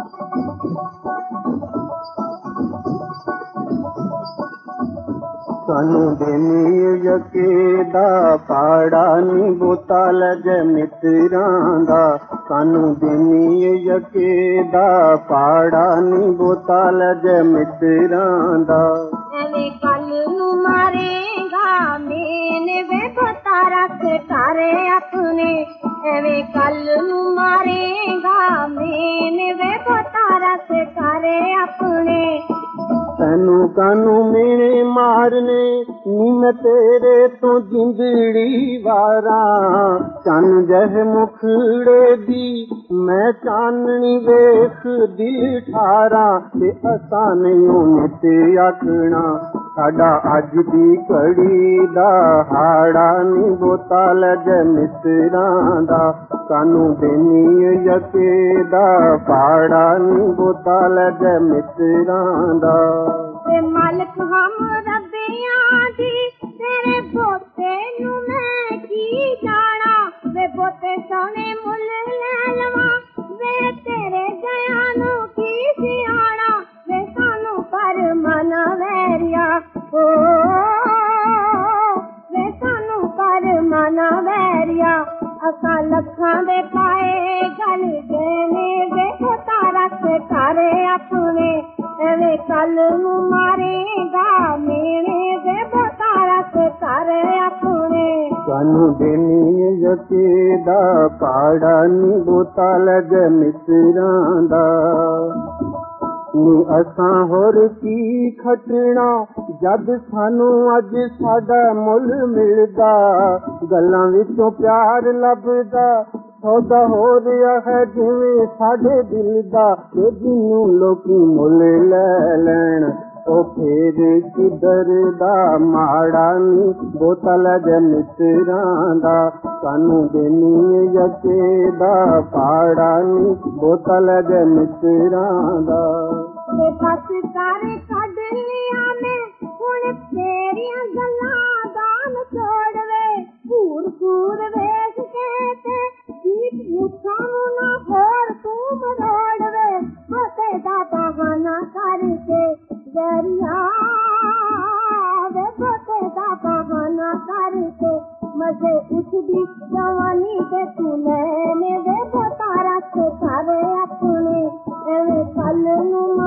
सानू देनी यके दा पाड़ा नी बोता लज मित्रां दा सानू देनी यके दा पाड़ा नी बोता लज मित्रां दा एवे कल नू मारेगा मैंने वे बोता रख तारे अपने एवे कल नू मारेगा मैंने वे बोता रख तारे अपने तैनू कानू मेरे मारने नी मैं तेरे तो जिंदड़ी वारा चन जह मुखड़े दी मैं चाननी वेख दिल ठारा ते असा नहीं मिटे आखना साडा अज दी घड़ी दा हाड़ा नी बोता लज मित्रां दा सानू देनी यके दा पाड़ा नी बोता लज मित्रां दा मालिक हम रबियां दी तेरे पोते नू मैं की जाना वे पोते सोने मुल ले लवा वे तेरे जया नू की सियाना वे सानू पर मन वैरिया ओ वे सानू पर मन वैरिया असा लखां दे पाए गल देने वे पोता रख तारे अपने एवे कल नू मारेगा मेरे वे बोता रख तारे अपने सानू देनी यके दा पाड़ा नी बोता लज मित्रां दा नी असां होर की खटना जद सानू अज साडा मुल मिलदा गल्लां विचों प्यार लभदा सौदा हो रिहा है जिवें साडे दिल दा ते जिन्नू लोकी मुल ले लैण ओ फेर किधर दा माड़ा नी बोता लज मित्रां दा सानू देनी यके दा पाड़ा नी बोता लज मित्रां दा बस कर कढ लिया मैं हुण तेरियां गल्लां दान छोड़वे पूर पूर वेख के ते मुझानू ना होर तू मरोड़वे होते दा बहाना करके दरिया वे होते दा बहाना करके मजे उठदी जवानी ते तू नैने वे बोता रख तारे अपने एवे कल नू